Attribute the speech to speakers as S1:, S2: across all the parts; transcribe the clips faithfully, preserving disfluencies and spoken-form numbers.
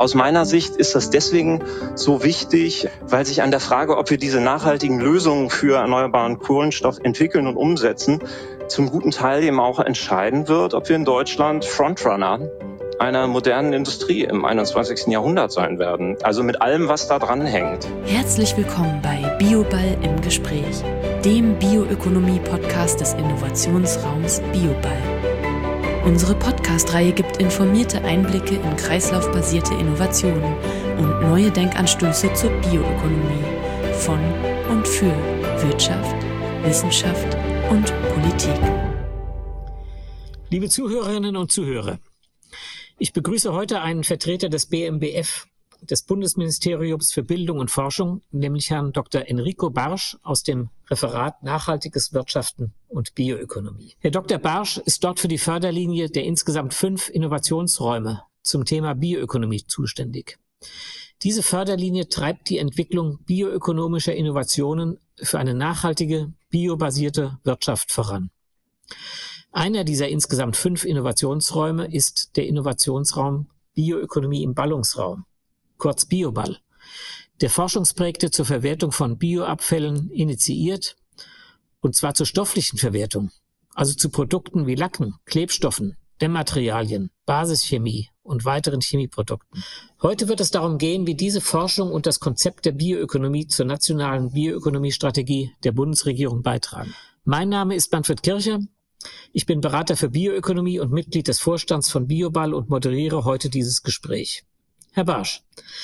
S1: Aus meiner Sicht ist das deswegen so wichtig, weil sich an der Frage, ob wir diese nachhaltigen Lösungen für erneuerbaren Kohlenstoff entwickeln und umsetzen, zum guten Teil eben auch entscheiden wird, ob wir in Deutschland Frontrunner einer modernen Industrie im einundzwanzigsten Jahrhundert sein werden. Also mit allem, was da dran hängt.
S2: Herzlich willkommen bei Bioball im Gespräch, dem Bioökonomie-Podcast des Innovationsraums Bioball. Unsere Podcast-Reihe gibt informierte Einblicke in kreislaufbasierte Innovationen und neue Denkanstöße zur Bioökonomie von und für Wirtschaft, Wissenschaft und Politik.
S3: Liebe Zuhörerinnen und Zuhörer, ich begrüße heute einen Vertreter des B M B F, des Bundesministeriums für Bildung und Forschung, nämlich Herrn Doktor Enrico Barsch aus dem Referat Nachhaltiges Wirtschaften und Bioökonomie. Herr Doktor Barsch ist dort für die Förderlinie der insgesamt fünf Innovationsräume zum Thema Bioökonomie zuständig. Diese Förderlinie treibt die Entwicklung bioökonomischer Innovationen für eine nachhaltige, biobasierte Wirtschaft voran. Einer dieser insgesamt fünf Innovationsräume ist der Innovationsraum Bioökonomie im Ballungsraum, kurz Bioball, der Forschungsprojekte zur Verwertung von Bioabfällen initiiert, und zwar zur stofflichen Verwertung, also zu Produkten wie Lacken, Klebstoffen, Dämmmaterialien, Basischemie und weiteren Chemieprodukten. Heute wird es darum gehen, wie diese Forschung und das Konzept der Bioökonomie zur nationalen Bioökonomiestrategie der Bundesregierung beitragen. Mein Name ist Manfred Kircher. Ich bin Berater für Bioökonomie und Mitglied des Vorstands von Bioball und moderiere heute dieses Gespräch. Herr Barsch,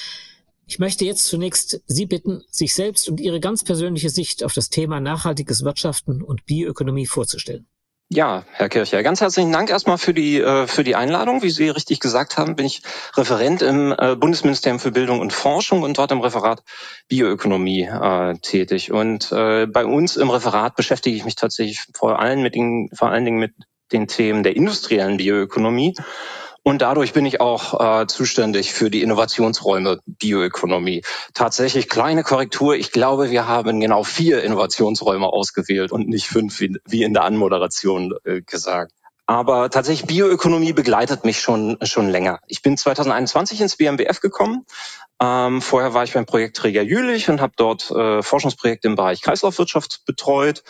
S3: ich möchte jetzt zunächst Sie bitten, sich selbst und Ihre ganz persönliche Sicht auf das Thema nachhaltiges Wirtschaften und Bioökonomie vorzustellen.
S1: Ja, Herr Kircher, ganz herzlichen Dank erstmal für die äh, für die Einladung. Wie Sie richtig gesagt haben, bin ich Referent im äh, Bundesministerium für Bildung und Forschung und dort im Referat Bioökonomie äh, tätig. Und äh, bei uns im Referat beschäftige ich mich tatsächlich vor allem mit den, vor allen Dingen mit den Themen der industriellen Bioökonomie. Und dadurch bin ich auch äh, zuständig für die Innovationsräume Bioökonomie. Tatsächlich kleine Korrektur. Ich glaube, wir haben genau vier Innovationsräume ausgewählt und nicht fünf, wie, wie in der Anmoderation äh, gesagt. Aber tatsächlich Bioökonomie begleitet mich schon schon länger. Ich bin zweitausendeinundzwanzig ins B M B F gekommen. Ähm, vorher war ich beim Projektträger Jülich und habe dort äh, Forschungsprojekte im Bereich Kreislaufwirtschaft betreut.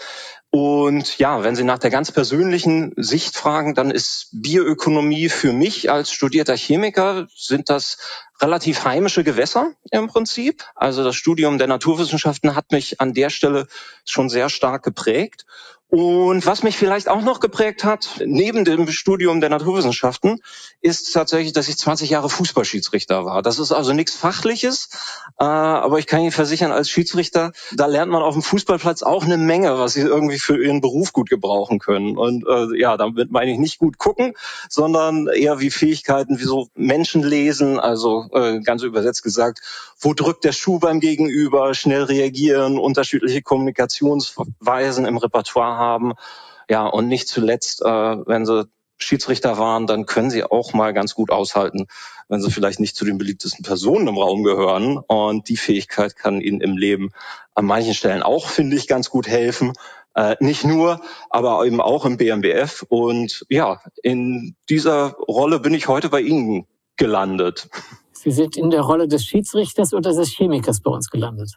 S1: Und ja, wenn Sie nach der ganz persönlichen Sicht fragen, dann ist Bioökonomie für mich als studierter Chemiker, sind das relativ heimische Gewässer im Prinzip. Also das Studium der Naturwissenschaften hat mich an der Stelle schon sehr stark geprägt. Und was mich vielleicht auch noch geprägt hat, neben dem Studium der Naturwissenschaften, ist tatsächlich, dass ich zwanzig Jahre Fußballschiedsrichter war. Das ist also nichts Fachliches, äh, aber ich kann Ihnen versichern, als Schiedsrichter, da lernt man auf dem Fußballplatz auch eine Menge, was Sie irgendwie für Ihren Beruf gut gebrauchen können. Und äh, ja, damit meine ich nicht gut gucken, sondern eher wie Fähigkeiten, wie so Menschen lesen, also äh, ganz übersetzt gesagt, wo drückt der Schuh beim Gegenüber, schnell reagieren, unterschiedliche Kommunikationsweisen im Repertoire haben. Ja, und nicht zuletzt, äh, wenn Sie Schiedsrichter waren, dann können Sie auch mal ganz gut aushalten, wenn Sie vielleicht nicht zu den beliebtesten Personen im Raum gehören. Und die Fähigkeit kann Ihnen im Leben an manchen Stellen auch, finde ich, ganz gut helfen. Äh, nicht nur, aber eben auch im B M B F. Und ja, in dieser Rolle bin ich heute bei Ihnen gelandet.
S3: Sie sind in der Rolle des Schiedsrichters oder des Chemikers bei uns gelandet?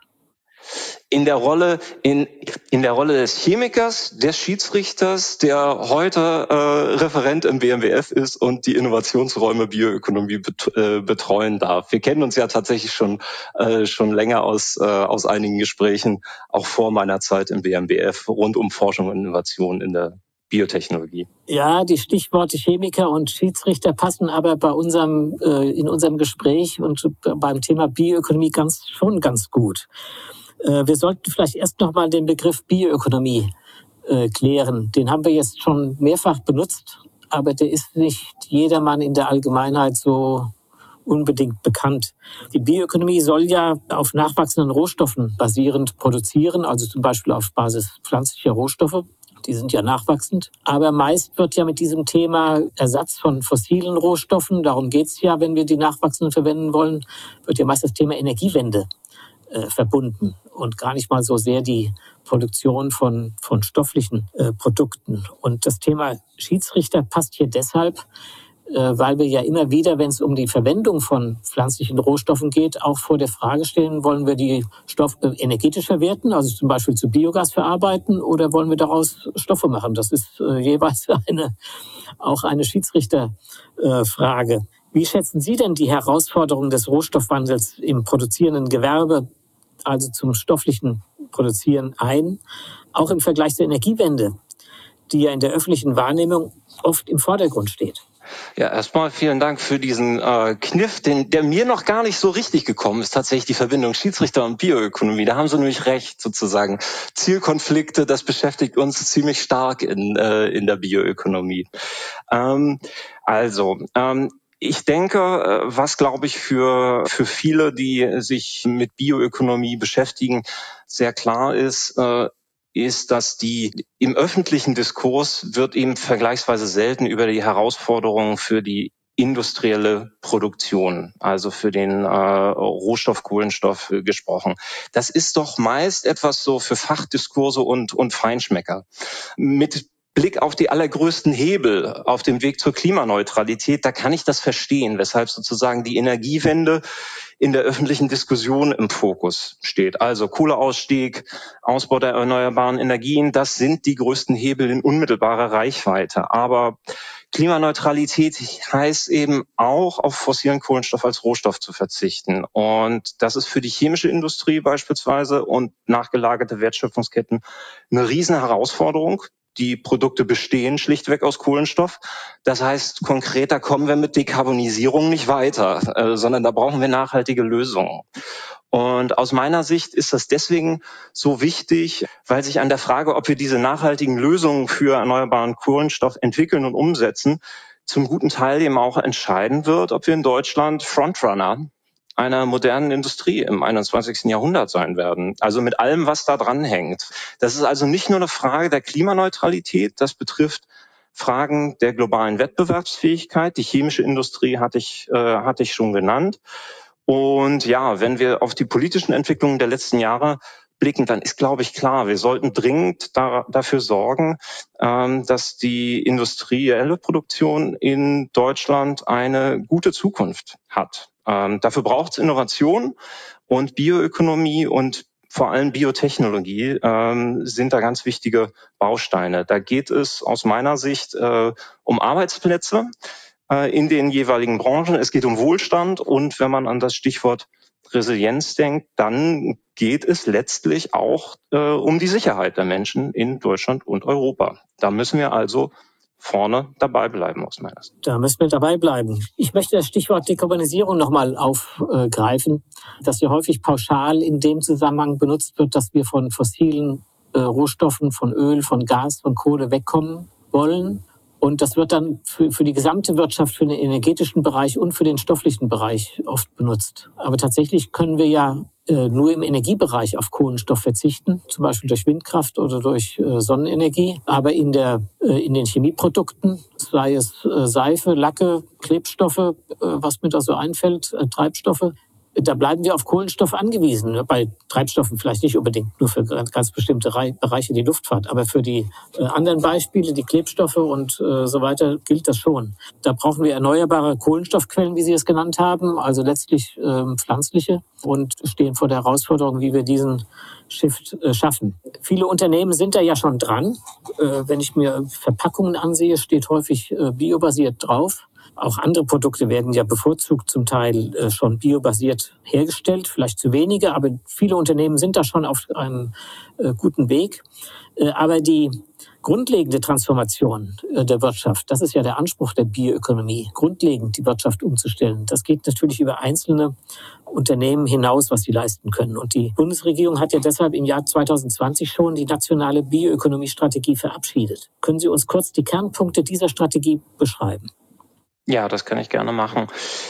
S1: In der Rolle in in der Rolle des Chemikers, des Schiedsrichters, der heute äh, Referent im B M B F ist und die Innovationsräume Bioökonomie bet, äh, betreuen darf. Wir kennen uns ja tatsächlich schon äh, schon länger aus äh, aus einigen Gesprächen, auch vor meiner Zeit im B M B F rund um Forschung und Innovation in der Biotechnologie.
S3: Ja, die Stichworte Chemiker und Schiedsrichter passen aber bei unserem äh, in unserem Gespräch und beim Thema Bioökonomie ganz schon ganz gut. Wir sollten vielleicht erst noch mal den Begriff Bioökonomie äh, klären. Den haben wir jetzt schon mehrfach benutzt, aber der ist nicht jedermann in der Allgemeinheit so unbedingt bekannt. Die Bioökonomie soll ja auf nachwachsenden Rohstoffen basierend produzieren, also zum Beispiel auf Basis pflanzlicher Rohstoffe. Die sind ja nachwachsend. Aber meist wird ja mit diesem Thema Ersatz von fossilen Rohstoffen, darum geht's ja, wenn wir die nachwachsenden verwenden wollen, wird ja meist das Thema Energiewende äh, verbunden und gar nicht mal so sehr die Produktion von, von stofflichen äh, Produkten. Und das Thema Schiedsrichter passt hier deshalb, weil wir ja immer wieder, wenn es um die Verwendung von pflanzlichen Rohstoffen geht, auch vor der Frage stellen, wollen wir die Stoff äh, energetisch verwerten, also zum Beispiel zu Biogas verarbeiten, oder wollen wir daraus Stoffe machen? Das ist äh, jeweils eine, auch eine Schiedsrichterfrage. Äh, Wie schätzen Sie denn die Herausforderungen des Rohstoffwandels im produzierenden Gewerbe, also zum stofflichen Produzieren, ein, auch im Vergleich zur Energiewende, die ja in der öffentlichen Wahrnehmung oft im Vordergrund steht?
S1: Ja, erstmal vielen Dank für diesen äh, Kniff, den, der mir noch gar nicht so richtig gekommen ist, tatsächlich die Verbindung Schiedsrichter und Bioökonomie. Da haben Sie nämlich recht, sozusagen. Zielkonflikte, das beschäftigt uns ziemlich stark in, äh, in der Bioökonomie. Ähm, also, ähm, ich denke, was, glaube ich, für, für viele, die sich mit Bioökonomie beschäftigen, sehr klar ist, äh, ist, dass die im öffentlichen Diskurs wird eben vergleichsweise selten über die Herausforderungen für die industrielle Produktion, also für den äh, Rohstoff Kohlenstoff äh, gesprochen. Das ist doch meist etwas so für Fachdiskurse und, und Feinschmecker. Mit Blick auf die allergrößten Hebel auf dem Weg zur Klimaneutralität, da kann ich das verstehen, weshalb sozusagen die Energiewende in der öffentlichen Diskussion im Fokus steht. Also Kohleausstieg, Ausbau der erneuerbaren Energien, das sind die größten Hebel in unmittelbarer Reichweite. Aber Klimaneutralität heißt eben auch, auf fossilen Kohlenstoff als Rohstoff zu verzichten. Und das ist für die chemische Industrie beispielsweise und nachgelagerte Wertschöpfungsketten eine riesen Herausforderung. Die Produkte bestehen schlichtweg aus Kohlenstoff. Das heißt, konkreter kommen wir mit Dekarbonisierung nicht weiter, äh, sondern da brauchen wir nachhaltige Lösungen. Und aus meiner Sicht ist das deswegen so wichtig, weil sich an der Frage, ob wir diese nachhaltigen Lösungen für erneuerbaren Kohlenstoff entwickeln und umsetzen, zum guten Teil eben auch entscheiden wird, ob wir in Deutschland Frontrunner einer modernen Industrie im einundzwanzigsten Jahrhundert sein werden. Also mit allem, was da dran hängt. Das ist also nicht nur eine Frage der Klimaneutralität, das betrifft Fragen der globalen Wettbewerbsfähigkeit. Die chemische Industrie hatte ich, äh, hatte ich schon genannt. Und ja, wenn wir auf die politischen Entwicklungen der letzten Jahre blicken, dann ist, glaube ich, klar, wir sollten dringend da, dafür sorgen, ähm, dass die industrielle Produktion in Deutschland eine gute Zukunft hat. Ähm, dafür braucht es Innovation, und Bioökonomie und vor allem Biotechnologie ähm, sind da ganz wichtige Bausteine. Da geht es aus meiner Sicht äh, um Arbeitsplätze äh, in den jeweiligen Branchen. Es geht um Wohlstand, und wenn man an das Stichwort Resilienz denkt, dann geht es letztlich auch äh, um die Sicherheit der Menschen in Deutschland und Europa. Da müssen wir also vorne dabei bleiben, aus meiner Sicht.
S3: Da müssen wir dabei bleiben. Ich möchte das Stichwort Dekarbonisierung nochmal aufgreifen, das ja häufig pauschal in dem Zusammenhang benutzt wird, dass wir von fossilen äh, Rohstoffen, von Öl, von Gas, von Kohle wegkommen wollen. Und das wird dann für, für die gesamte Wirtschaft, für den energetischen Bereich und für den stofflichen Bereich oft benutzt. Aber tatsächlich können wir ja äh, nur im Energiebereich auf Kohlenstoff verzichten, zum Beispiel durch Windkraft oder durch äh, Sonnenenergie. Aber in, der, äh, in den Chemieprodukten, sei es äh, Seife, Lacke, Klebstoffe, äh, was mir da so einfällt, äh, Treibstoffe, da bleiben wir auf Kohlenstoff angewiesen. Bei Treibstoffen vielleicht nicht unbedingt nur für ganz bestimmte Bereiche, die Luftfahrt, aber für die äh, anderen Beispiele, die Klebstoffe und äh, so weiter, gilt das schon. Da brauchen wir erneuerbare Kohlenstoffquellen, wie Sie es genannt haben, also letztlich äh, pflanzliche, und stehen vor der Herausforderung, wie wir diesen Shift äh, schaffen. Viele Unternehmen sind da ja schon dran. Äh, wenn ich mir Verpackungen ansehe, steht häufig äh, biobasiert drauf. Auch andere Produkte werden ja bevorzugt zum Teil äh, schon biobasiert hergestellt, vielleicht zu wenige, aber viele Unternehmen sind da schon auf einem äh, guten Weg. Äh, aber die grundlegende Transformation äh, der Wirtschaft, das ist ja der Anspruch der Bioökonomie, grundlegend die Wirtschaft umzustellen. Das geht natürlich über einzelne Unternehmen hinaus, was sie leisten können. Und die Bundesregierung hat ja deshalb im Jahr zweitausendzwanzig schon die nationale Bioökonomiestrategie verabschiedet. Können Sie uns kurz die Kernpunkte dieser Strategie beschreiben?
S1: Ja, das kann ich gerne machen.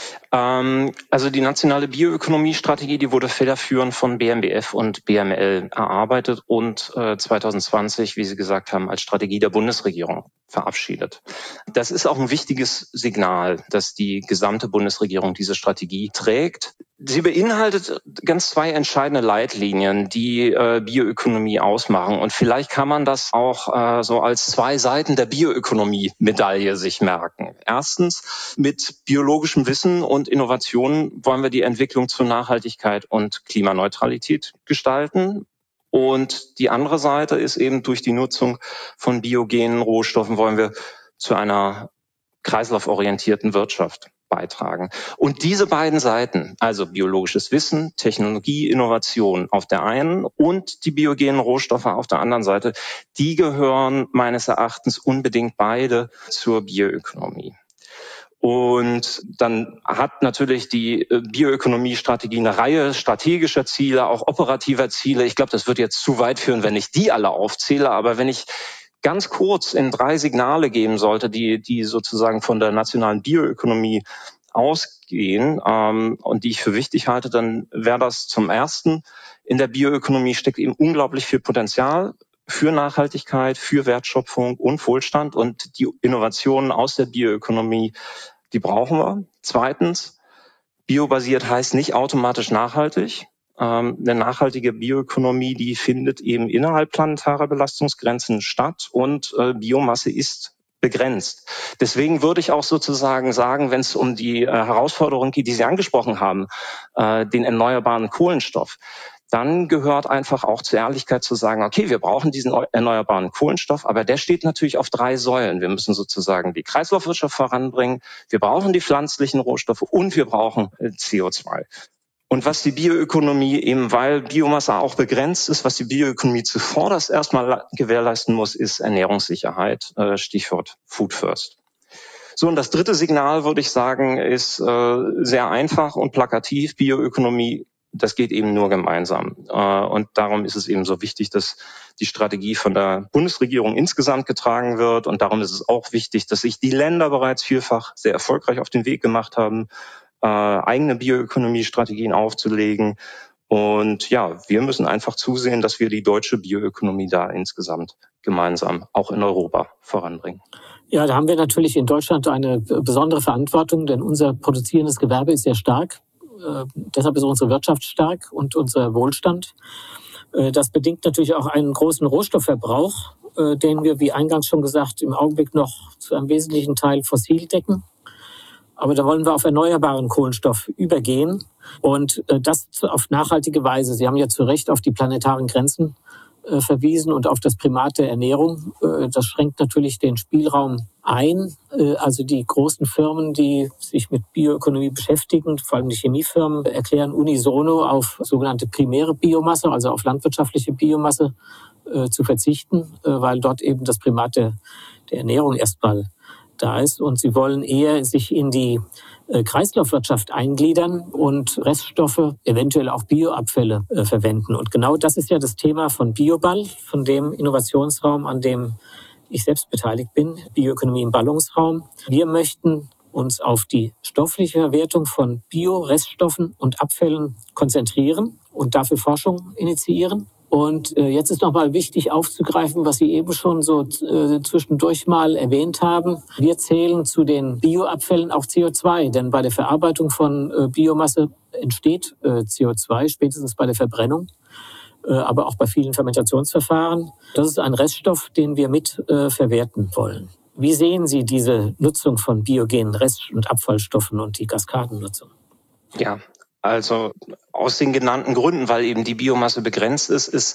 S1: Ähm, also die nationale Bioökonomiestrategie, die wurde federführend von B M B F und B M L erarbeitet und äh, zweitausendzwanzig, wie Sie gesagt haben, als Strategie der Bundesregierung verabschiedet. Das ist auch ein wichtiges Signal, dass die gesamte Bundesregierung diese Strategie trägt. Sie beinhaltet ganz zwei entscheidende Leitlinien, die äh, Bioökonomie ausmachen. Und vielleicht kann man das auch äh, so als zwei Seiten der Bioökonomie-Medaille sich merken. Erstens, mit biologischem Wissen und Innovationen wollen wir die Entwicklung zur Nachhaltigkeit und Klimaneutralität gestalten. Und die andere Seite ist eben, durch die Nutzung von biogenen Rohstoffen wollen wir zu einer kreislauforientierten Wirtschaft beitragen. Und diese beiden Seiten, also biologisches Wissen, Technologie, Innovation auf der einen und die biogenen Rohstoffe auf der anderen Seite, die gehören meines Erachtens unbedingt beide zur Bioökonomie. Und dann hat natürlich die Bioökonomie-Strategie eine Reihe strategischer Ziele, auch operativer Ziele. Ich glaube, das wird jetzt zu weit führen, wenn ich die alle aufzähle. Aber wenn ich ganz kurz in drei Signale geben sollte, die, die sozusagen von der nationalen Bioökonomie ausgehen ähm, und die ich für wichtig halte, dann wäre das zum Ersten: In der Bioökonomie steckt eben unglaublich viel Potenzial für Nachhaltigkeit, für Wertschöpfung und Wohlstand, und die Innovationen aus der Bioökonomie, die brauchen wir. Zweitens, biobasiert heißt nicht automatisch nachhaltig. Ähm, eine nachhaltige Bioökonomie, die findet eben innerhalb planetarer Belastungsgrenzen statt, und äh, Biomasse ist begrenzt. Deswegen würde ich auch sozusagen sagen, wenn es um die äh, Herausforderung geht, die Sie angesprochen haben, äh, den erneuerbaren Kohlenstoff, dann gehört einfach auch zur Ehrlichkeit zu sagen, okay, wir brauchen diesen erneuerbaren Kohlenstoff, aber der steht natürlich auf drei Säulen. Wir müssen sozusagen die Kreislaufwirtschaft voranbringen, wir brauchen die pflanzlichen Rohstoffe und wir brauchen C O zwei. Und was die Bioökonomie eben, weil Biomasse auch begrenzt ist, was die Bioökonomie zuvorderst erstmal gewährleisten muss, ist Ernährungssicherheit, Stichwort Food First. So, und das dritte Signal, würde ich sagen, ist sehr einfach und plakativ. Bioökonomie, das geht eben nur gemeinsam. Und darum ist es eben so wichtig, dass die Strategie von der Bundesregierung insgesamt getragen wird. Und darum ist es auch wichtig, dass sich die Länder bereits vielfach sehr erfolgreich auf den Weg gemacht haben, eigene Bioökonomie-Strategien aufzulegen. Und ja, wir müssen einfach zusehen, dass wir die deutsche Bioökonomie da insgesamt gemeinsam auch in Europa voranbringen.
S3: Ja, da haben wir natürlich in Deutschland eine besondere Verantwortung, denn unser produzierendes Gewerbe ist sehr stark. Äh, deshalb ist unsere Wirtschaft stark und unser Wohlstand. Äh, das bedingt natürlich auch einen großen Rohstoffverbrauch, äh, den wir, wie eingangs schon gesagt, im Augenblick noch zu einem wesentlichen Teil fossil decken. Aber da wollen wir auf erneuerbaren Kohlenstoff übergehen und äh, das auf nachhaltige Weise. Sie haben ja zu Recht auf die planetaren Grenzen äh, verwiesen und auf das Primat der Ernährung. Äh, das schränkt natürlich den Spielraum ein. Äh, also die großen Firmen, die sich mit Bioökonomie beschäftigen, vor allem die Chemiefirmen, erklären unisono auf sogenannte primäre Biomasse, also auf landwirtschaftliche Biomasse äh, zu verzichten, äh, weil dort eben das Primat der, der Ernährung erstmal da ist, und sie wollen eher sich in die äh, Kreislaufwirtschaft eingliedern und Reststoffe, eventuell auch Bioabfälle äh, verwenden. Und genau das ist ja das Thema von Bioball, von dem Innovationsraum, an dem ich selbst beteiligt bin, Bioökonomie im Ballungsraum. Wir möchten uns auf die stoffliche Verwertung von Bio-Reststoffen und Abfällen konzentrieren und dafür Forschung initiieren. Und äh, jetzt ist nochmal wichtig aufzugreifen, was Sie eben schon so äh, zwischendurch mal erwähnt haben. Wir zählen zu den Bioabfällen auch C O zwei, denn bei der Verarbeitung von äh, Biomasse entsteht äh, C O zwei, spätestens bei der Verbrennung, äh, aber auch bei vielen Fermentationsverfahren. Das ist ein Reststoff, den wir mit äh, verwerten wollen. Wie sehen Sie diese Nutzung von biogenen Rest- und Abfallstoffen und die Kaskadennutzung?
S1: Ja, also aus den genannten Gründen, weil eben die Biomasse begrenzt ist, ist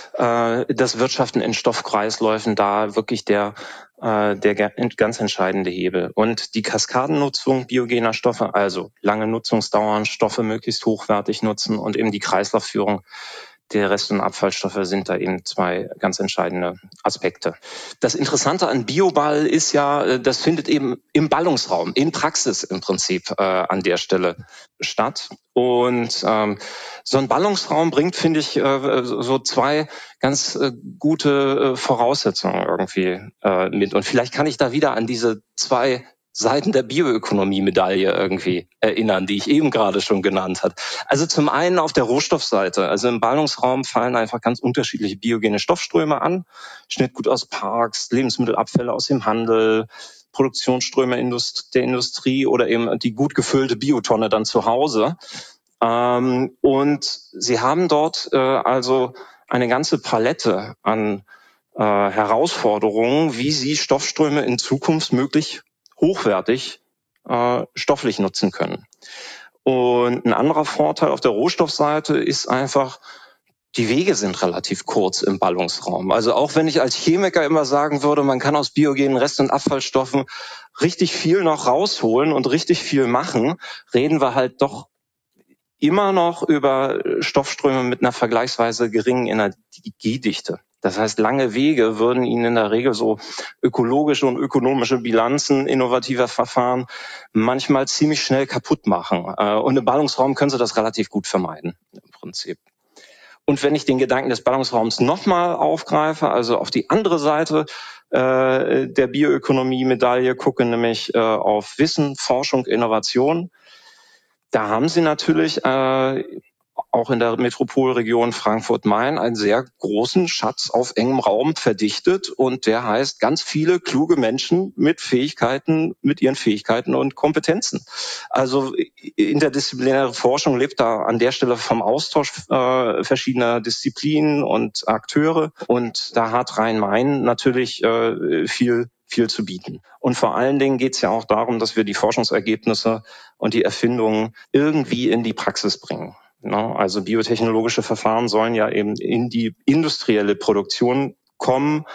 S1: äh, das Wirtschaften in Stoffkreisläufen da wirklich der, äh, der ganz entscheidende Hebel. Und die Kaskadennutzung biogener Stoffe, also lange Nutzungsdauern, Stoffe möglichst hochwertig nutzen und eben die Kreislaufführung der Rest- und Abfallstoffe sind da eben zwei ganz entscheidende Aspekte. Das Interessante an Bioball ist ja, das findet eben im Ballungsraum, in Praxis im Prinzip äh, an der Stelle statt. Und ähm, so ein Ballungsraum bringt, finde ich, äh, so zwei ganz äh, gute äh, Voraussetzungen irgendwie äh, mit. Und vielleicht kann ich da wieder an diese zwei Seiten der Bioökonomie-Medaille irgendwie erinnern, die ich eben gerade schon genannt habe. Also zum einen auf der Rohstoffseite. Also im Ballungsraum fallen einfach ganz unterschiedliche biogene Stoffströme an. Schnittgut aus Parks, Lebensmittelabfälle aus dem Handel, Produktionsströme der Industrie oder eben die gut gefüllte Biotonne dann zu Hause. Und sie haben dort also eine ganze Palette an Herausforderungen, wie sie Stoffströme in Zukunft möglich hochwertig äh, stofflich nutzen können. Und ein anderer Vorteil auf der Rohstoffseite ist einfach, die Wege sind relativ kurz im Ballungsraum. Also auch wenn ich als Chemiker immer sagen würde, man kann aus biogenen Rest- und Abfallstoffen richtig viel noch rausholen und richtig viel machen, reden wir halt doch immer noch über Stoffströme mit einer vergleichsweise geringen Energiedichte. Das heißt, lange Wege würden Ihnen in der Regel so ökologische und ökonomische Bilanzen innovativer Verfahren manchmal ziemlich schnell kaputt machen. Und im Ballungsraum können Sie das relativ gut vermeiden, im Prinzip. Und wenn ich den Gedanken des Ballungsraums nochmal aufgreife, also auf die andere Seite äh, der Bioökonomie-Medaille gucke, nämlich äh, auf Wissen, Forschung, Innovation, da haben Sie natürlich äh, auch in der Metropolregion Frankfurt-Main einen sehr großen Schatz auf engem Raum verdichtet. Und der heißt ganz viele kluge Menschen mit Fähigkeiten, mit ihren Fähigkeiten und Kompetenzen. Also interdisziplinäre Forschung lebt da an der Stelle vom Austausch äh, verschiedener Disziplinen und Akteure. Und da hat Rhein-Main natürlich äh, viel viel zu bieten. Und vor allen Dingen geht es ja auch darum, dass wir die Forschungsergebnisse und die Erfindungen irgendwie in die Praxis bringen. Also biotechnologische Verfahren sollen ja eben in die industrielle Produktion kommen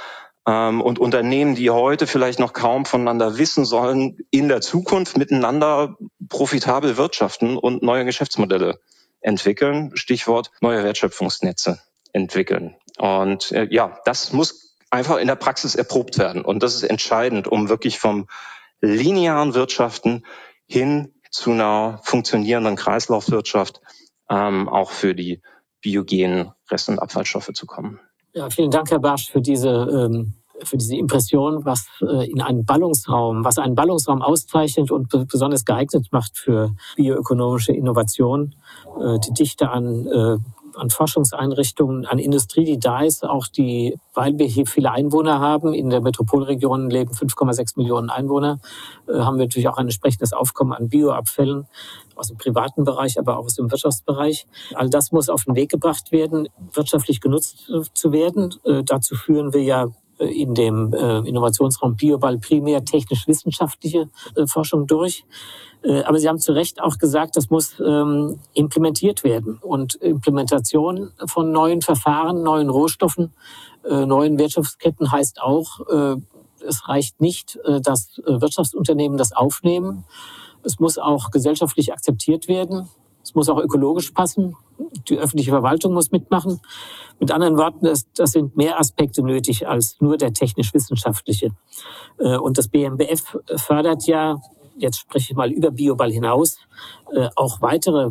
S1: und Unternehmen, die heute vielleicht noch kaum voneinander wissen, sollen in der Zukunft miteinander profitabel wirtschaften und neue Geschäftsmodelle entwickeln. Stichwort neue Wertschöpfungsnetze entwickeln. Und äh, ja, das muss einfach in der Praxis erprobt werden. Und das ist entscheidend, um wirklich vom linearen Wirtschaften hin zu einer funktionierenden Kreislaufwirtschaft ähm, auch für die biogenen Rest- und Abfallstoffe zu kommen.
S3: Ja, vielen Dank, Herr Barsch, für diese, ähm, für diese Impression, was äh, in einem Ballungsraum, was einen Ballungsraum auszeichnet und b- besonders geeignet macht für bioökonomische Innovation, äh, die Dichte an äh, an Forschungseinrichtungen, an Industrie, die da ist, auch die, weil wir hier viele Einwohner haben, in der Metropolregion leben fünf Komma sechs Millionen Einwohner, äh, haben wir natürlich auch ein entsprechendes Aufkommen an Bioabfällen aus dem privaten Bereich, aber auch aus dem Wirtschaftsbereich. All das muss auf den Weg gebracht werden, wirtschaftlich genutzt äh, zu werden. Äh, dazu führen wir ja in dem äh, Innovationsraum Bioball primär technisch-wissenschaftliche äh, Forschung durch. Äh, aber Sie haben zu Recht auch gesagt, das muss ähm, implementiert werden. Und Implementation von neuen Verfahren, neuen Rohstoffen, äh, neuen Wertschöpfungsketten heißt auch, äh, es reicht nicht, äh, dass äh, Wirtschaftsunternehmen das aufnehmen. Es muss auch gesellschaftlich akzeptiert werden. Es muss auch ökologisch passen. Die öffentliche Verwaltung muss mitmachen. Mit anderen Worten, das, das sind mehr Aspekte nötig als nur der technisch-wissenschaftliche. Und das B M B F fördert ja, jetzt spreche ich mal über Bioball hinaus, auch weitere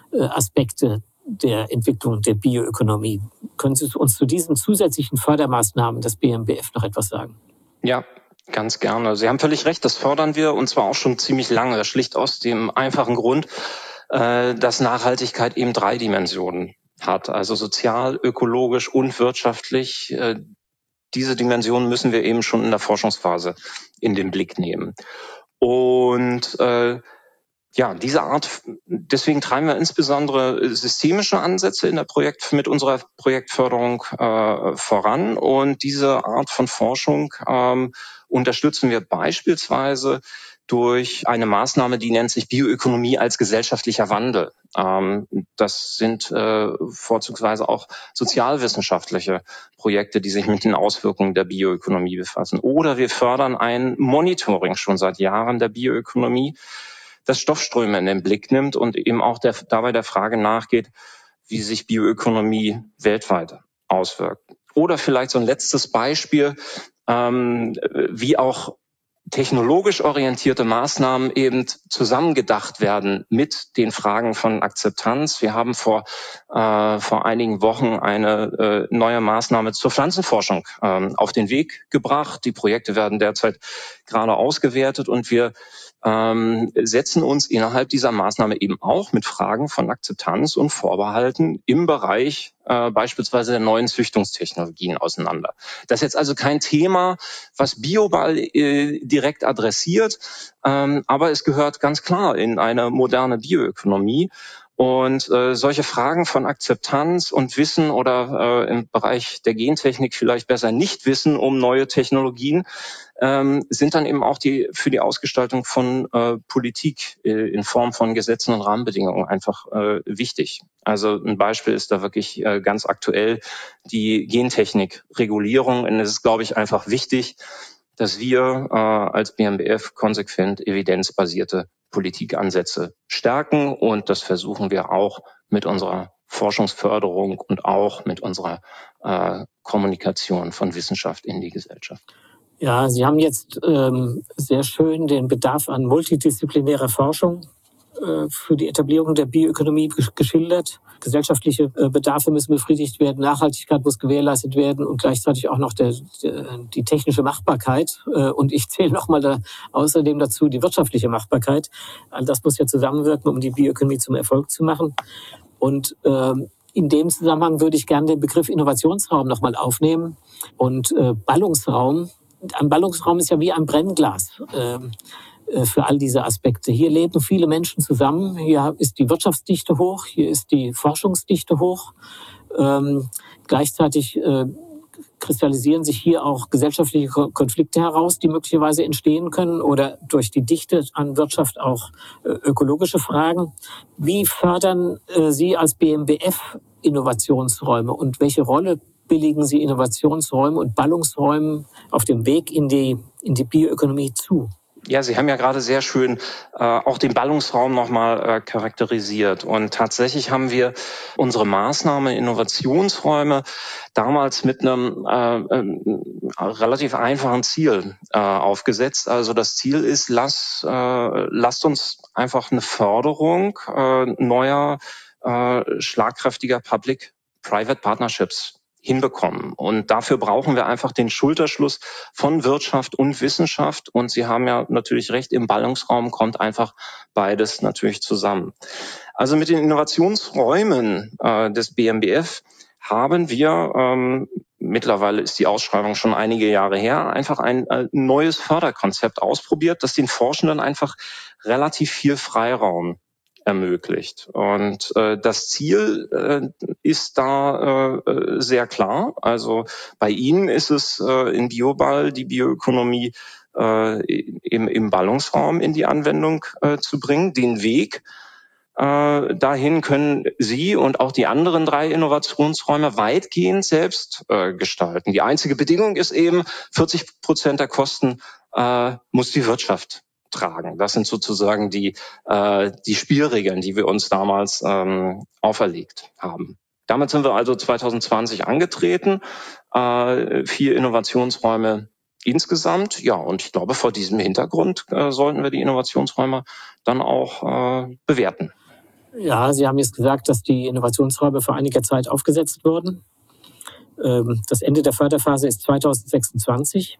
S3: Aspekte der Entwicklung der Bioökonomie. Können Sie uns zu diesen zusätzlichen Fördermaßnahmen des B M B F noch etwas sagen?
S1: Ja, ganz gerne. Sie haben völlig recht, das fördern wir und zwar auch schon ziemlich lange, schlicht aus dem einfachen Grund, dass Nachhaltigkeit eben drei Dimensionen hat, also sozial, ökologisch und wirtschaftlich. Diese Dimensionen müssen wir eben schon in der Forschungsphase in den Blick nehmen. Und äh, ja, diese Art, deswegen treiben wir insbesondere systemische Ansätze in der Projekt mit unserer Projektförderung äh, voran. Und diese Art von Forschung ähm, unterstützen wir beispielsweise durch eine Maßnahme, die nennt sich Bioökonomie als gesellschaftlicher Wandel. Ähm, das sind äh, vorzugsweise auch sozialwissenschaftliche Projekte, die sich mit den Auswirkungen der Bioökonomie befassen. Oder wir fördern ein Monitoring schon seit Jahren der Bioökonomie, das Stoffströme in den Blick nimmt und eben auch der, dabei der Frage nachgeht, wie sich Bioökonomie weltweit auswirkt. Oder vielleicht so ein letztes Beispiel, ähm, wie auch technologisch orientierte Maßnahmen eben zusammengedacht werden mit den Fragen von Akzeptanz. Wir haben vor äh, vor einigen Wochen eine äh, neue Maßnahme zur Pflanzenforschung äh, auf den Weg gebracht. Die Projekte werden derzeit gerade ausgewertet und wir ähm, setzen uns innerhalb dieser Maßnahme eben auch mit Fragen von Akzeptanz und Vorbehalten im Bereich äh, beispielsweise der neuen Züchtungstechnologien auseinander. Das ist jetzt also kein Thema, was Bioball äh, direkt adressiert, ähm, aber es gehört ganz klar in eine moderne Bioökonomie. Und äh, solche Fragen von Akzeptanz und Wissen oder äh, im Bereich der Gentechnik vielleicht besser nicht wissen um neue Technologien, ähm, sind dann eben auch die für die Ausgestaltung von äh, Politik äh, in Form von Gesetzen und Rahmenbedingungen einfach äh, wichtig. Also ein Beispiel ist da wirklich äh, ganz aktuell die Gentechnik-Regulierung. Und es ist, glaube ich, einfach wichtig, dass wir äh, als B M B F konsequent evidenzbasierte Politikansätze stärken. Und das versuchen wir auch mit unserer Forschungsförderung und auch mit unserer äh, Kommunikation von Wissenschaft in die Gesellschaft.
S3: Ja, Sie haben jetzt ähm, sehr schön den Bedarf an multidisziplinärer Forschung äh, für die Etablierung der Bioökonomie geschildert. Gesellschaftliche äh, Bedarfe müssen befriedigt werden, Nachhaltigkeit muss gewährleistet werden und gleichzeitig auch noch der, der, die technische Machbarkeit. Äh, und ich zähle nochmal da außerdem dazu die wirtschaftliche Machbarkeit. All das muss ja zusammenwirken, um die Bioökonomie zum Erfolg zu machen. Und ähm, in dem Zusammenhang würde ich gerne den Begriff Innovationsraum nochmal aufnehmen und äh, Ballungsraum. Ein Ballungsraum ist ja wie ein Brennglas äh, für all diese Aspekte. Hier leben viele Menschen zusammen. Hier ist die Wirtschaftsdichte hoch, hier ist die Forschungsdichte hoch. Ähm, gleichzeitig äh, kristallisieren sich hier auch gesellschaftliche Konflikte heraus, die möglicherweise entstehen können oder durch die Dichte an Wirtschaft auch äh, ökologische Fragen. Wie fördern äh, Sie als B M B F Innovationsräume und welche Rolle billigen Sie Innovationsräume und Ballungsräumen auf dem Weg in die, in die Bioökonomie zu?
S1: Ja, Sie haben ja gerade sehr schön äh, auch den Ballungsraum nochmal äh, charakterisiert. Und tatsächlich haben wir unsere Maßnahme Innovationsräume damals mit einem äh, äh, relativ einfachen Ziel äh, aufgesetzt. Also das Ziel ist, lass, äh, lasst uns einfach eine Förderung äh, neuer, äh, schlagkräftiger Public-Private Partnerships hinbekommen. Und dafür brauchen wir einfach den Schulterschluss von Wirtschaft und Wissenschaft. Und Sie haben ja natürlich recht, im Ballungsraum kommt einfach beides natürlich zusammen. Also mit den Innovationsräumen äh, des B M B F haben wir, ähm, mittlerweile ist die Ausschreibung schon einige Jahre her, einfach ein äh, neues Förderkonzept ausprobiert, das den Forschenden einfach relativ viel Freiraum ermöglicht. Und äh, das Ziel äh, ist da äh, sehr klar. Also bei Ihnen ist es äh, in Bioball die Bioökonomie äh, im, im Ballungsraum in die Anwendung äh, zu bringen. Den Weg äh, dahin können Sie und auch die anderen drei Innovationsräume weitgehend selbst äh, gestalten. Die einzige Bedingung ist eben, vierzig Prozent der Kosten äh, muss die Wirtschaft tragen. Das sind sozusagen die äh, die Spielregeln, die wir uns damals ähm, auferlegt haben. Damit sind wir also zwanzig zwanzig angetreten, äh, vier Innovationsräume insgesamt. Ja, und ich glaube, vor diesem Hintergrund äh, sollten wir die Innovationsräume dann auch äh, bewerten.
S3: Ja, Sie haben jetzt gesagt, dass die Innovationsräume vor einiger Zeit aufgesetzt wurden. Ähm, das Ende der Förderphase ist zwanzig sechsundzwanzig.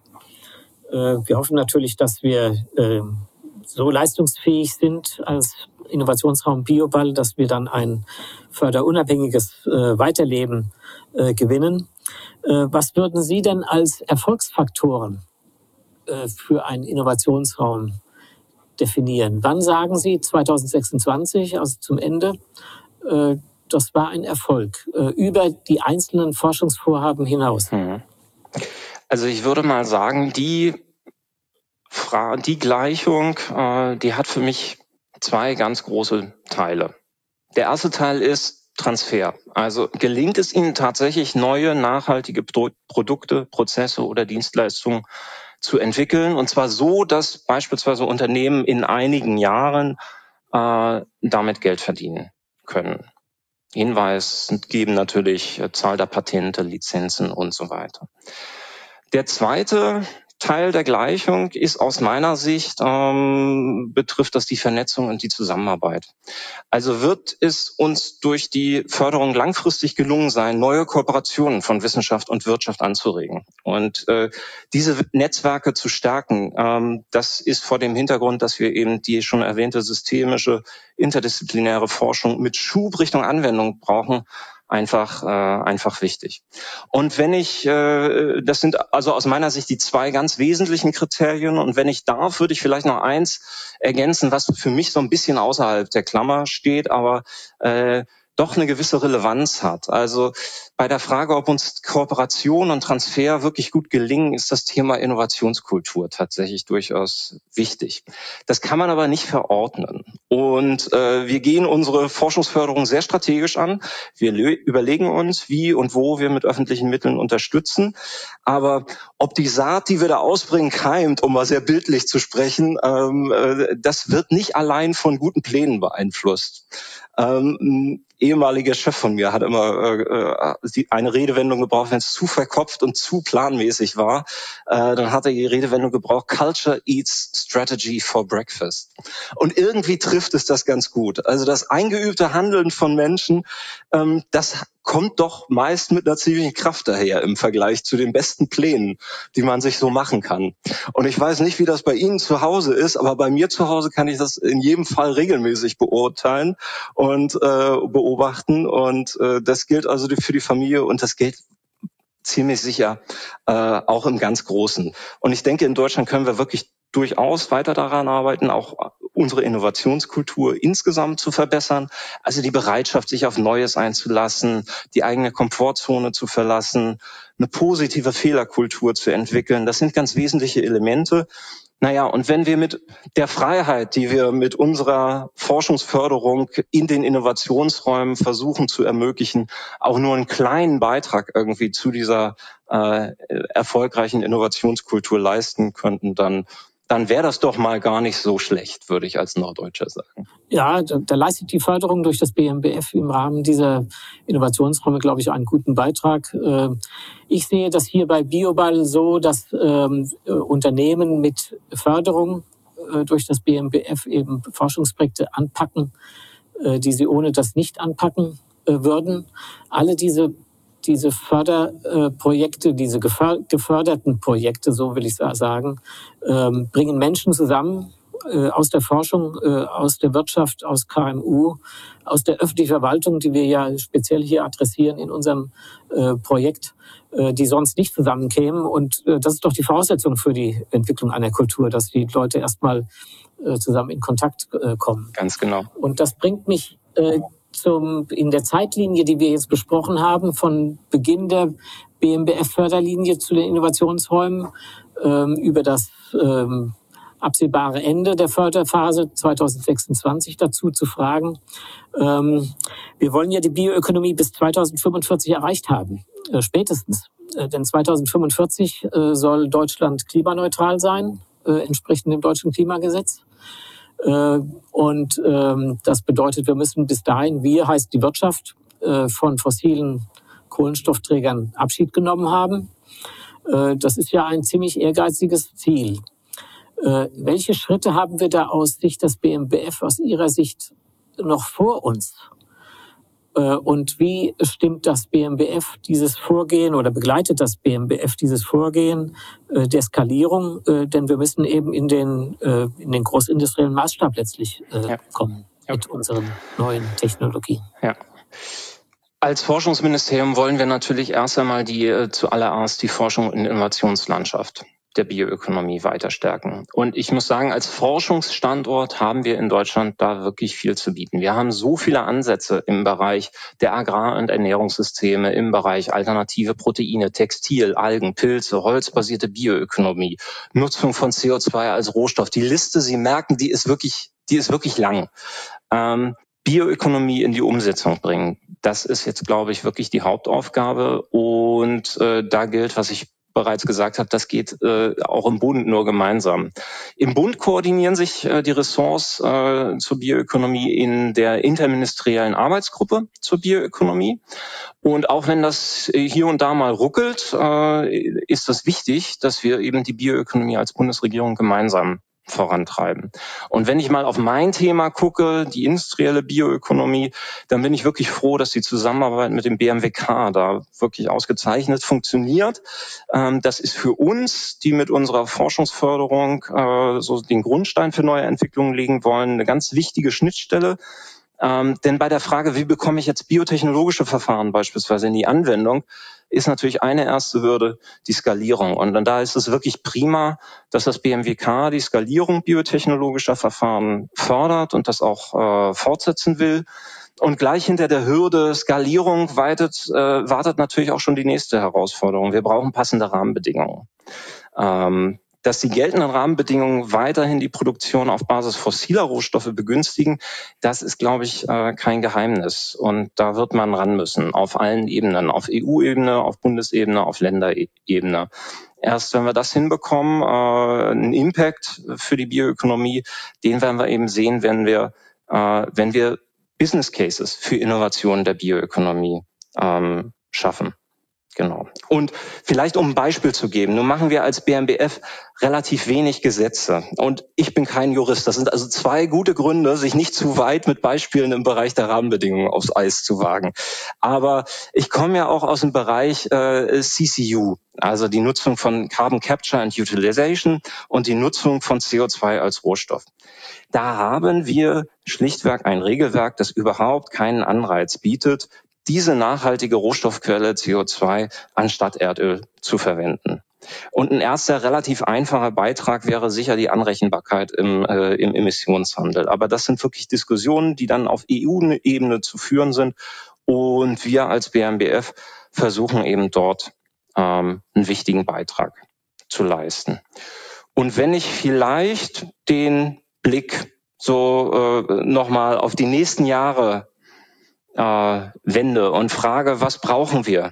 S3: Wir hoffen natürlich, dass wir äh, so leistungsfähig sind als Innovationsraum Bioball, dass wir dann ein förderunabhängiges äh, Weiterleben äh, gewinnen. Äh, was würden Sie denn als Erfolgsfaktoren äh, für einen Innovationsraum definieren? Wann sagen Sie zwanzig sechsundzwanzig, also zum Ende, äh, das war ein Erfolg, äh, über die einzelnen Forschungsvorhaben hinaus?
S1: Hm. Also ich würde mal sagen, die Fra- die Gleichung, äh, die hat für mich zwei ganz große Teile. Der erste Teil ist Transfer. Also gelingt es Ihnen tatsächlich, neue, nachhaltige Pro- Produkte, Prozesse oder Dienstleistungen zu entwickeln, und zwar so, dass beispielsweise Unternehmen in einigen Jahren äh, damit Geld verdienen können. Hinweis geben natürlich äh, Zahl der Patente, Lizenzen und so weiter. Der zweite Teil der Gleichung ist aus meiner Sicht, ähm, betrifft das die Vernetzung und die Zusammenarbeit. Also wird es uns durch die Förderung langfristig gelungen sein, neue Kooperationen von Wissenschaft und Wirtschaft anzuregen und äh, diese Netzwerke zu stärken. Ähm, das ist vor dem Hintergrund, dass wir eben die schon erwähnte systemische, interdisziplinäre Forschung mit Schub Richtung Anwendung brauchen, einfach äh, einfach wichtig. Und wenn ich, äh, das sind also aus meiner Sicht die zwei ganz wesentlichen Kriterien, und wenn ich darf, würde ich vielleicht noch eins ergänzen, was für mich so ein bisschen außerhalb der Klammer steht, aber äh, doch eine gewisse Relevanz hat. Also bei der Frage, ob uns Kooperation und Transfer wirklich gut gelingen, ist das Thema Innovationskultur tatsächlich durchaus wichtig. Das kann man aber nicht verordnen. Und äh, wir gehen unsere Forschungsförderung sehr strategisch an. Wir le- überlegen uns, wie und wo wir mit öffentlichen Mitteln unterstützen. Aber ob die Saat, die wir da ausbringen, keimt, um mal sehr bildlich zu sprechen, ähm, äh, das wird nicht allein von guten Plänen beeinflusst. Ähm, ein ehemaliger Chef von mir hat immer äh, eine Redewendung gebraucht, wenn es zu verkopft und zu planmäßig war, äh, dann hat er die Redewendung gebraucht, Culture eats strategy for breakfast. Und irgendwie trifft es das ganz gut. Also das eingeübte Handeln von Menschen, ähm, das kommt doch meist mit einer ziemlichen Kraft daher im Vergleich zu den besten Plänen, die man sich so machen kann. Und ich weiß nicht, wie das bei Ihnen zu Hause ist, aber bei mir zu Hause kann ich das in jedem Fall regelmäßig beurteilen und äh, beobachten. Und äh, das gilt also für die Familie und das gilt ziemlich sicher äh, auch im ganz Großen. Und ich denke, in Deutschland können wir wirklich durchaus weiter daran arbeiten, auch unsere Innovationskultur insgesamt zu verbessern. Also die Bereitschaft, sich auf Neues einzulassen, die eigene Komfortzone zu verlassen, eine positive Fehlerkultur zu entwickeln. Das sind ganz wesentliche Elemente. Naja, und wenn wir mit der Freiheit, die wir mit unserer Forschungsförderung in den Innovationsräumen versuchen zu ermöglichen, auch nur einen kleinen Beitrag irgendwie zu dieser äh, erfolgreichen Innovationskultur leisten könnten, dann dann wäre das doch mal gar nicht so schlecht, würde ich als Norddeutscher sagen.
S3: Ja, da, da leistet die Förderung durch das B M B F im Rahmen dieser Innovationsräume, glaube ich, einen guten Beitrag. Ich sehe das hier bei Bioball so, dass ähm, Unternehmen mit Förderung äh, durch das B M B F eben Forschungsprojekte anpacken, äh, die sie ohne das nicht anpacken äh, würden. Alle diese Diese Förderprojekte, diese geförderten Projekte, so will ich sagen, bringen Menschen zusammen aus der Forschung, aus der Wirtschaft, aus K M U, aus der öffentlichen Verwaltung, die wir ja speziell hier adressieren in unserem Projekt, die sonst nicht zusammenkämen. Und das ist doch die Voraussetzung für die Entwicklung einer Kultur, dass die Leute erstmal zusammen in Kontakt kommen.
S1: Ganz genau.
S3: Und das bringt mich Zum, in der Zeitlinie, die wir jetzt besprochen haben, von Beginn der B M B F-Förderlinie zu den Innovationsräumen ähm, über das ähm, absehbare Ende der Förderphase zwanzig sechsundzwanzig dazu zu fragen. Ähm, wir wollen ja die Bioökonomie bis zwanzig fünfundvierzig erreicht haben, äh, spätestens. Äh, denn zwanzig fünfundvierzig äh, soll Deutschland klimaneutral sein, äh, entsprechend dem deutschen Klimagesetz. Und ähm, das bedeutet, wir müssen bis dahin, wir heißt die Wirtschaft, äh, von fossilen Kohlenstoffträgern Abschied genommen haben. Äh, das ist ja ein ziemlich ehrgeiziges Ziel. Äh, welche Schritte haben wir da aus Sicht des B M B F, aus Ihrer Sicht noch vor uns? Äh, und wie stimmt das B M B F dieses Vorgehen oder begleitet das B M B F dieses Vorgehen äh, der Skalierung? Äh, denn wir müssen eben in den, äh, in den großindustriellen Maßstab letztlich äh, ja. kommen ja. mit unseren neuen Technologien.
S1: Ja. Als Forschungsministerium wollen wir natürlich erst einmal die äh, zuallererst die Forschung und Innovationslandschaft der Bioökonomie weiter stärken. Und ich muss sagen, als Forschungsstandort haben wir in Deutschland da wirklich viel zu bieten. Wir haben so viele Ansätze im Bereich der Agrar- und Ernährungssysteme, im Bereich alternative Proteine, Textil, Algen, Pilze, holzbasierte Bioökonomie, Nutzung von C O zwei als Rohstoff. Die Liste, Sie merken, die ist wirklich, die ist wirklich lang. Ähm, Bioökonomie in die Umsetzung bringen, das ist jetzt, glaube ich, wirklich die Hauptaufgabe. Und äh, da gilt, was ich bereits gesagt habe, das geht äh, auch im Bund nur gemeinsam. Im Bund koordinieren sich äh, die Ressorts äh, zur Bioökonomie in der interministeriellen Arbeitsgruppe zur Bioökonomie. Und auch wenn das hier und da mal ruckelt, äh, ist es wichtig, dass wir eben die Bioökonomie als Bundesregierung gemeinsam vorantreiben. Und wenn ich mal auf mein Thema gucke, die industrielle Bioökonomie, dann bin ich wirklich froh, dass die Zusammenarbeit mit dem B M W K da wirklich ausgezeichnet funktioniert. Ähm, das ist für uns, die mit unserer Forschungsförderung äh, so den Grundstein für neue Entwicklungen legen wollen, eine ganz wichtige Schnittstelle. Ähm, denn bei der Frage, wie bekomme ich jetzt biotechnologische Verfahren beispielsweise in die Anwendung, ist natürlich eine erste Hürde die Skalierung. Und dann da ist es wirklich prima, dass das B M W K die Skalierung biotechnologischer Verfahren fördert und das auch äh, fortsetzen will. Und gleich hinter der Hürde Skalierung weitet, äh, wartet natürlich auch schon die nächste Herausforderung. Wir brauchen passende Rahmenbedingungen. Ähm, Dass die geltenden Rahmenbedingungen weiterhin die Produktion auf Basis fossiler Rohstoffe begünstigen, das ist, glaube ich, kein Geheimnis. Und da wird man ran müssen, auf allen Ebenen, auf E U-Ebene, auf Bundesebene, auf Länderebene. Erst wenn wir das hinbekommen, einen Impact für die Bioökonomie, den werden wir eben sehen, wenn wir, wenn wir Business Cases für Innovationen der Bioökonomie schaffen. Genau. Und vielleicht um ein Beispiel zu geben, nun machen wir als B M B F relativ wenig Gesetze. Und ich bin kein Jurist. Das sind also zwei gute Gründe, sich nicht zu weit mit Beispielen im Bereich der Rahmenbedingungen aufs Eis zu wagen. Aber ich komme ja auch aus dem Bereich äh, C C U, also die Nutzung von Carbon Capture and Utilization und die Nutzung von C O zwei als Rohstoff. Da haben wir schlichtweg ein Regelwerk, das überhaupt keinen Anreiz bietet, diese nachhaltige Rohstoffquelle C O zwei anstatt Erdöl zu verwenden. Und ein erster relativ einfacher Beitrag wäre sicher die Anrechenbarkeit im, äh, im Emissionshandel. Aber das sind wirklich Diskussionen, die dann auf E U-Ebene zu führen sind. Und wir als B M B F versuchen eben dort ähm, einen wichtigen Beitrag zu leisten. Und wenn ich vielleicht den Blick so äh, nochmal auf die nächsten Jahre Äh, wende und frage, was brauchen wir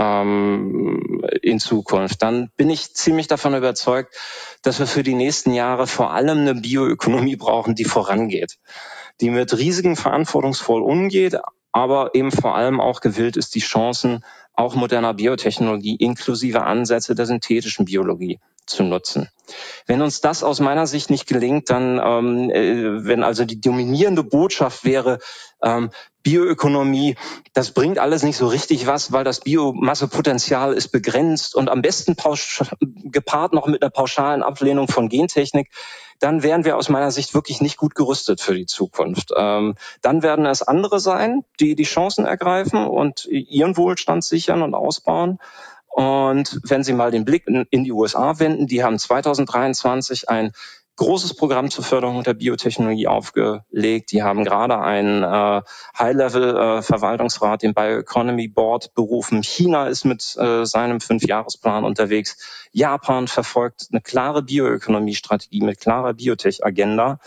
S1: ähm, in Zukunft, dann bin ich ziemlich davon überzeugt, dass wir für die nächsten Jahre vor allem eine Bioökonomie brauchen, die vorangeht, die mit Risiken verantwortungsvoll umgeht, aber eben vor allem auch gewillt ist, die Chancen auch moderner Biotechnologie inklusive Ansätze der synthetischen Biologie zu nutzen. Wenn uns das aus meiner Sicht nicht gelingt, dann, ähm, äh, wenn also die dominierende Botschaft wäre, ähm, Bioökonomie, das bringt alles nicht so richtig was, weil das Biomassepotenzial ist begrenzt und am besten pausch- gepaart noch mit einer pauschalen Ablehnung von Gentechnik, dann wären wir aus meiner Sicht wirklich nicht gut gerüstet für die Zukunft. Ähm, dann werden es andere sein, die die Chancen ergreifen und ihren Wohlstand sichern und ausbauen. Und wenn Sie mal den Blick in, in die U S A wenden, die haben zweitausenddreiundzwanzig ein großes Programm zur Förderung der Biotechnologie aufgelegt. Die haben gerade einen äh, High-Level-Verwaltungsrat, den Bioeconomy Board, berufen. China ist mit äh, seinem Fünfjahresplan unterwegs. Japan verfolgt eine klare Bioökonomie-Strategie mit klarer Biotech-Agenda.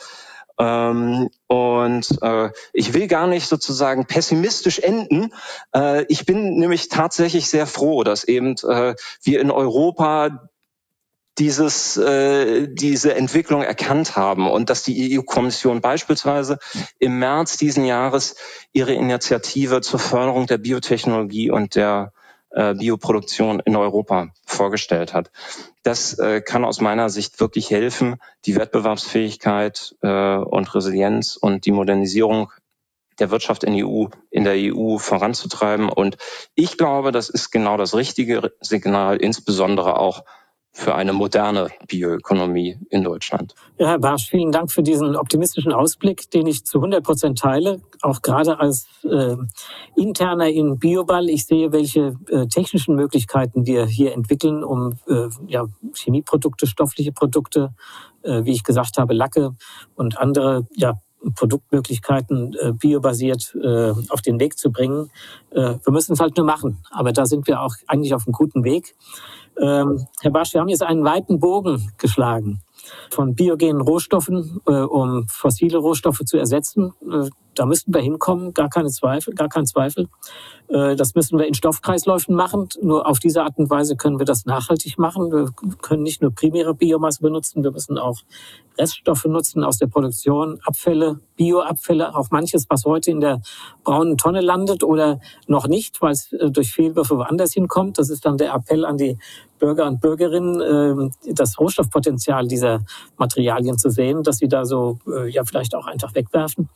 S1: Ähm, und äh, ich will gar nicht sozusagen pessimistisch enden. Äh, ich bin nämlich tatsächlich sehr froh, dass eben äh, wir in Europa dieses, äh, diese Entwicklung erkannt haben und dass die E U-Kommission beispielsweise im März diesen Jahres ihre Initiative zur Förderung der Biotechnologie und der äh, Bioproduktion in Europa vorgestellt hat. Das äh, kann aus meiner Sicht wirklich helfen, die Wettbewerbsfähigkeit äh, und Resilienz und die Modernisierung der Wirtschaft in, E U, in der E U voranzutreiben. Und ich glaube, das ist genau das richtige Signal, insbesondere auch für eine moderne Bioökonomie in Deutschland.
S3: Ja, Herr Barsch, vielen Dank für diesen optimistischen Ausblick, den ich zu hundert Prozent teile, auch gerade als äh, Interner in Bioball. Ich sehe, welche äh, technischen Möglichkeiten wir hier entwickeln, um äh, ja, Chemieprodukte, stoffliche Produkte, äh, wie ich gesagt habe, Lacke und andere ja, Produktmöglichkeiten äh, biobasiert äh, auf den Weg zu bringen. Äh, wir müssen es halt nur machen, aber da sind wir auch eigentlich auf einem guten Weg. Ähm, Herr Barsch, wir haben jetzt einen weiten Bogen geschlagen von biogenen Rohstoffen, äh, um fossile Rohstoffe zu ersetzen. Äh, da müssten wir hinkommen, gar keine Zweifel, gar kein Zweifel. Das müssen wir in Stoffkreisläufen machen. Nur auf diese Art und Weise können wir das nachhaltig machen. Wir können nicht nur primäre Biomasse benutzen, wir müssen auch Reststoffe nutzen aus der Produktion, Abfälle, Bioabfälle, auch manches, was heute in der braunen Tonne landet oder noch nicht, weil es durch Fehlwürfe woanders hinkommt. Das ist dann der Appell an die Bürger und Bürgerinnen, das Rohstoffpotenzial dieser Materialien zu sehen, dass sie da so ja vielleicht auch einfach wegwerfen.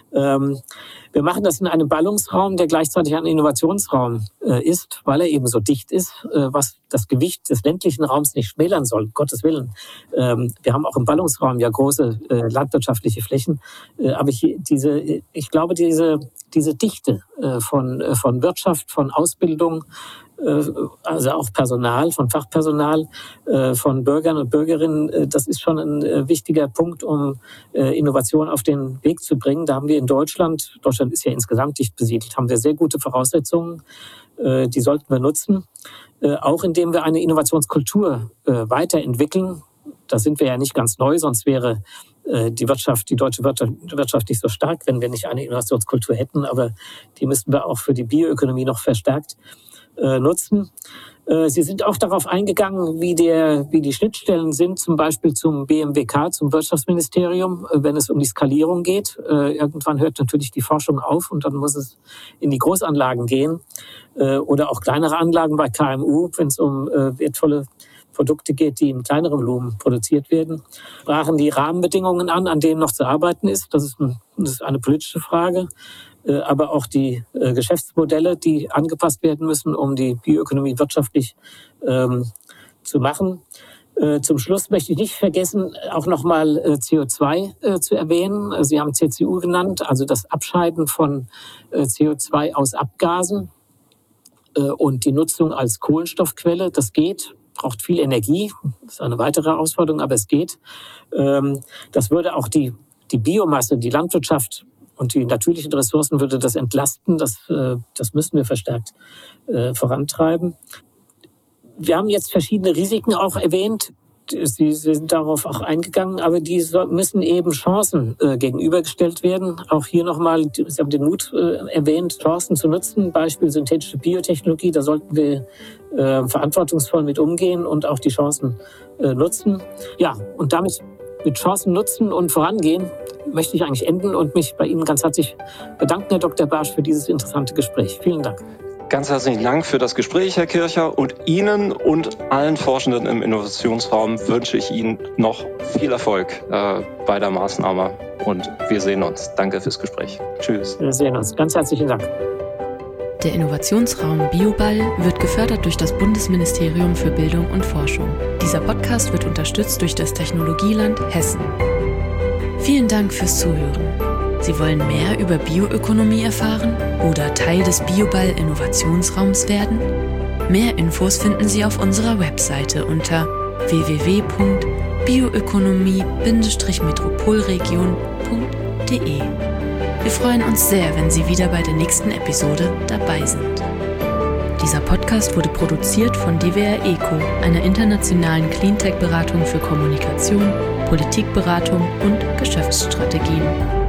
S3: Wir machen das in einem Ballungsraum, der gleichzeitig ein Innovationsraum ist, weil er eben so dicht ist, was das Gewicht des ländlichen Raums nicht schmälern soll, um Gottes Willen. Wir haben auch im Ballungsraum ja große landwirtschaftliche Flächen, aber hier diese, ich glaube, diese diese Dichte von von Wirtschaft, von Ausbildung, also auch Personal, von Fachpersonal, von Bürgern und Bürgerinnen, das ist schon ein wichtiger Punkt, um Innovation auf den Weg zu bringen. Da haben wir in Deutschland, Deutschland ist ja insgesamt dicht besiedelt, haben wir sehr gute Voraussetzungen, die sollten wir nutzen, auch indem wir eine Innovationskultur weiterentwickeln. Da sind wir ja nicht ganz neu, sonst wäre die Wirtschaft, die deutsche Wirtschaft nicht so stark, wenn wir nicht eine Innovationskultur hätten, aber die müssten wir auch für die Bioökonomie noch verstärkt nutzen. Sie sind auch darauf eingegangen, wie, der, wie die Schnittstellen sind, zum Beispiel zum B M W K, zum Wirtschaftsministerium, wenn es um die Skalierung geht. Irgendwann hört natürlich die Forschung auf und dann muss es in die Großanlagen gehen oder auch kleinere Anlagen bei K M U, wenn es um wertvolle Produkte geht, die in kleinerem Volumen produziert werden. Sprachen die Rahmenbedingungen an, an denen noch zu arbeiten ist. Das ist, ein, das ist eine politische Frage. Aber auch die äh, Geschäftsmodelle, die angepasst werden müssen, um die Bioökonomie wirtschaftlich ähm, zu machen. Äh, zum Schluss möchte ich nicht vergessen, auch nochmal äh, C O zwei äh, zu erwähnen. Sie haben C C U genannt, also das Abscheiden von äh, C O zwei aus Abgasen äh, und die Nutzung als Kohlenstoffquelle. Das geht, braucht viel Energie, das ist eine weitere Herausforderung, aber es geht. Ähm, das würde auch die, die Biomasse, die Landwirtschaft und die natürlichen Ressourcen würde das entlasten. Das, das müssen wir verstärkt äh, vorantreiben. Wir haben jetzt verschiedene Risiken auch erwähnt. Sie sind darauf auch eingegangen, aber die müssen eben Chancen äh, gegenübergestellt werden. Auch hier nochmal, Sie haben den Mut äh, erwähnt, Chancen zu nutzen. Beispiel synthetische Biotechnologie, da sollten wir äh, verantwortungsvoll mit umgehen und auch die Chancen äh, nutzen. Ja, und damit mit Chancen nutzen und vorangehen, möchte ich eigentlich enden und mich bei Ihnen ganz herzlich bedanken, Herr Doktor Barsch, für dieses interessante Gespräch. Vielen Dank.
S1: Ganz herzlichen Dank für das Gespräch, Herr Kircher. Und Ihnen und allen Forschenden im Innovationsraum wünsche ich Ihnen noch viel Erfolg äh, bei der Maßnahme. Und wir sehen uns. Danke fürs Gespräch. Tschüss.
S3: Wir sehen uns. Ganz herzlichen Dank.
S2: Der Innovationsraum BioBall wird gefördert durch das Bundesministerium für Bildung und Forschung. Dieser Podcast wird unterstützt durch das Technologieland Hessen. Vielen Dank fürs Zuhören. Sie wollen mehr über Bioökonomie erfahren oder Teil des BioBall Innovationsraums werden? Mehr Infos finden Sie auf unserer Webseite unter w w w punkt bioökonomie Bindestrich metropolregion punkt d e. Wir freuen uns sehr, wenn Sie wieder bei der nächsten Episode dabei sind. Dieser Podcast wurde produziert von D W R ECO, einer internationalen Cleantech-Beratung für Kommunikation, Politikberatung und Geschäftsstrategien.